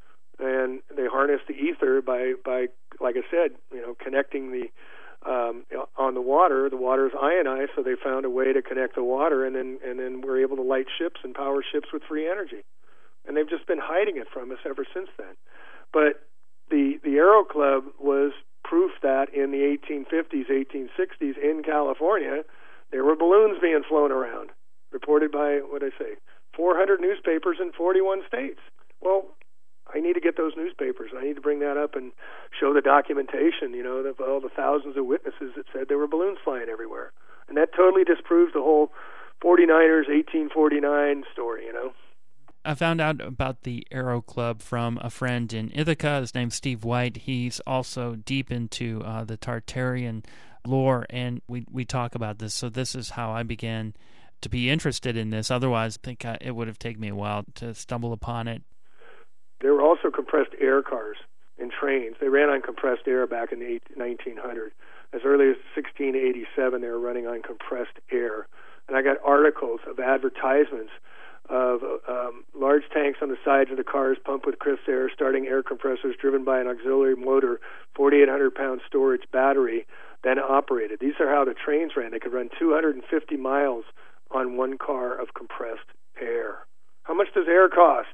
And they harness the ether by, by, like I said, you know, connecting the um, on the water. The water is ionized, so they found a way to connect the water, and then and then we're able to light ships and power ships with free energy. And they've just been hiding it from us ever since then. But the the Aero Club was proof that in the eighteen fifties, eighteen sixties in California, there were balloons being flown around, reported by, what did I say, four hundred newspapers in forty-one states. Well, I need to get those newspapers. I need to bring that up and show the documentation, you know, of all the thousands of witnesses that said there were balloons flying everywhere. And that totally disproves the whole forty-niners, eighteen forty-nine story, you know. I found out about the Aero Club from a friend in Ithaca. His name's Steve White. He's also deep into uh, the Tartarian lore, and we, we talk about this. So this is how I began to be interested in this. Otherwise, I think I, it would have taken me a while to stumble upon it. There were also compressed air cars and trains. They ran on compressed air back in the nineteen hundred. As early as sixteen eighty-seven, they were running on compressed air. And I got articles of advertisements of um, large tanks on the sides of the cars pumped with crisp air, starting air compressors driven by an auxiliary motor, forty-eight hundred pound storage battery, then operated. These are how the trains ran. They could run two hundred fifty miles on one car of compressed air. How much does air cost?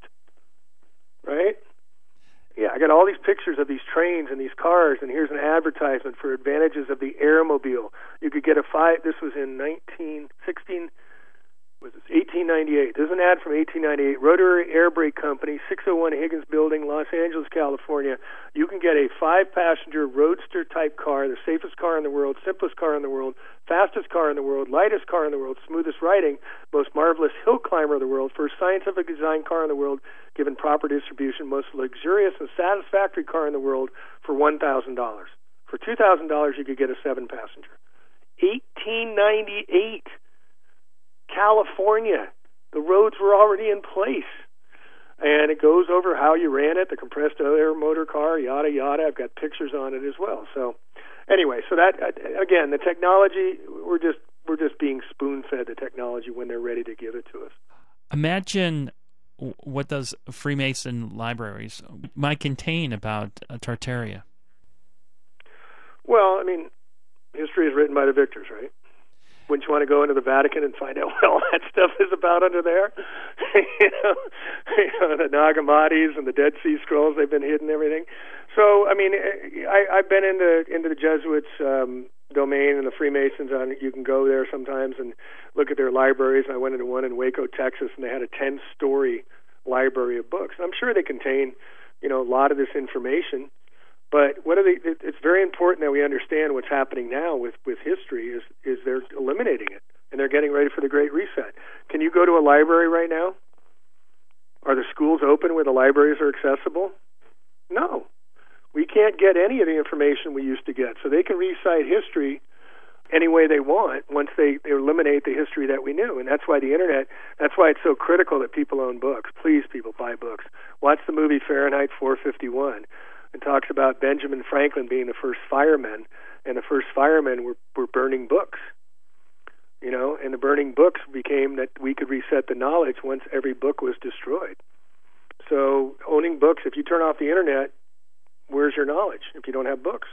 Right? Yeah, I got all these pictures of these trains and these cars, and here's an advertisement for advantages of the Airmobile. You could get a five, this was in nineteen sixteen, was this eighteen ninety-eight. There's an ad from eighteen ninety-eight. Rotary Air Brake Company, six oh one Higgins Building, Los Angeles, California. You can get a five-passenger roadster-type car, the safest car in the world, simplest car in the world, fastest car in the world, lightest car in the world, smoothest riding, most marvelous hill climber in the world, first scientific design car in the world, given proper distribution, most luxurious and satisfactory car in the world for one thousand dollars. For two thousand dollars, you could get a seven-passenger. eighteen ninety-eight. California. The roads were already in place. And it goes over how you ran it, the compressed air motor car, yada, yada. I've got pictures on it as well. So anyway, so that, again, the technology, we're just we're just being spoon-fed the technology when they're ready to give it to us. Imagine what those Freemason libraries might contain about uh, Tartaria. Well, I mean, History is written by the victors, right? Wouldn't you want to go into the Vatican and find out what all that stuff is about under there? you, know, you know, the Nag Hammadis and the Dead Sea Scrolls, they've been hidden and everything. So, I mean, I, I've been in the, into the Jesuits' um, domain and the Freemasons. On, you can go there sometimes and look at their libraries. I went into one in Waco, Texas, and they had a ten-story library of books. I'm sure they contain, you know, a lot of this information. But what are they, it's very important that we understand what's happening now with, with history is, is they're eliminating it, and they're getting ready for the Great Reset. Can you go to a library right now? Are the schools open where the libraries are accessible? No. We can't get any of the information we used to get. So they can recite history any way they want once they, they eliminate the history that we knew. And that's why the Internet, that's why it's so critical that people own books. Please, people, buy books. Watch the movie Fahrenheit four fifty-one. It talks about Benjamin Franklin being the first fireman, and the first firemen were, were burning books. You know, and the burning books became that we could reset the knowledge once every book was destroyed. So owning books, if you turn off the Internet, where's your knowledge if you don't have books?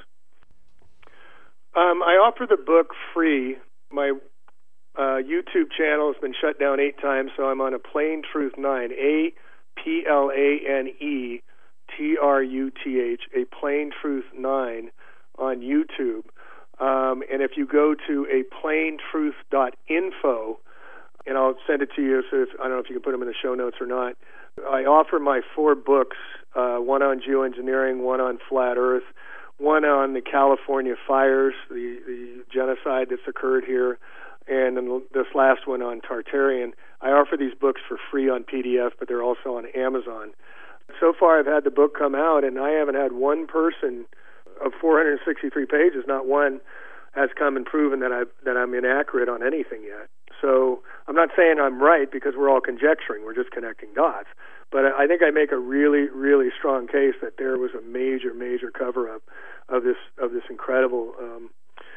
Um, I offer the book free. My uh, YouTube channel has been shut down eight times, so I'm on a Plain Truth nine, A P L A N E T R U T H, a Plain Truth nine on YouTube. Um, and if you go to a plain truth dot info, and I'll send it to you, so if, I don't know if you can put them in the show notes or not, I offer my four books, uh, one on geoengineering, one on flat Earth, one on the California fires, the, the genocide that's occurred here, and then this last one on Tartarian. I offer these books for free on P D F, but they're also on Amazon. So far, I've had the book come out, and I haven't had one person of four hundred sixty-three pages, not one has come and proven that, I've, that I'm inaccurate on anything yet. So I'm not saying I'm right because we're all conjecturing. We're just connecting dots. But I think I make a really, really strong case that there was a major, major cover-up of this of this incredible um,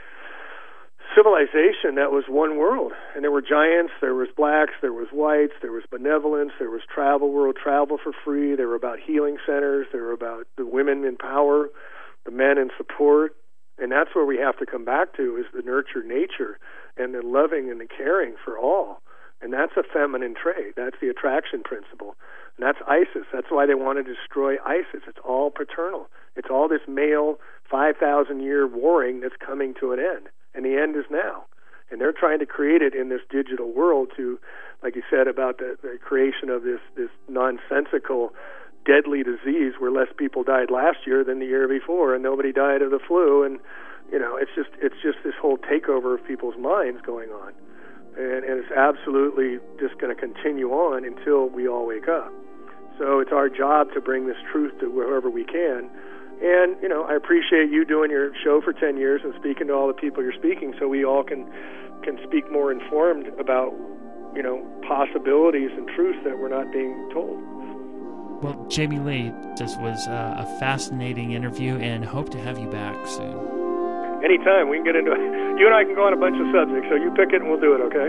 civilization that was one world. And there were giants, there was blacks, there was whites, there was benevolence, there was travel, world travel for free, there were about healing centers, there were about the women in power, the men in support. And that's where we have to come back to, is the nurture nature and the loving and the caring for all. And that's a feminine trait. That's the attraction principle. And that's ISIS. That's why they want to destroy ISIS. It's all paternal. It's all this male five thousand year warring that's coming to an end. And the end is now. And they're trying to create it in this digital world to, like you said, about the, the creation of this, this nonsensical, deadly disease where less people died last year than the year before, and nobody died of the flu. And, you know, it's just it's just this whole takeover of people's minds going on. And, and it's absolutely just going to continue on until we all wake up. So it's our job to bring this truth to wherever we can. And, you know, I appreciate you doing your show for ten years and speaking to all the people you're speaking so we all can can speak more informed about, you know, possibilities and truths that we're not being told. Well, Jamie Lee, this was uh, a fascinating interview, and hope to have you back soon. Anytime. We can get into it. You and I can go on a bunch of subjects, so you pick it and we'll do it, okay?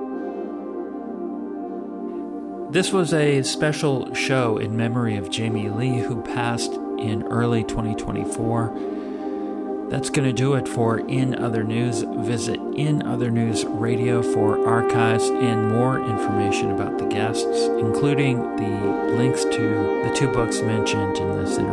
This was a special show in memory of Jamie Lee, who passed in early twenty twenty-four. That's going to do it for In Other News. Visit In Other News Radio for archives and more information about the guests, including the links to the two books mentioned in this interview.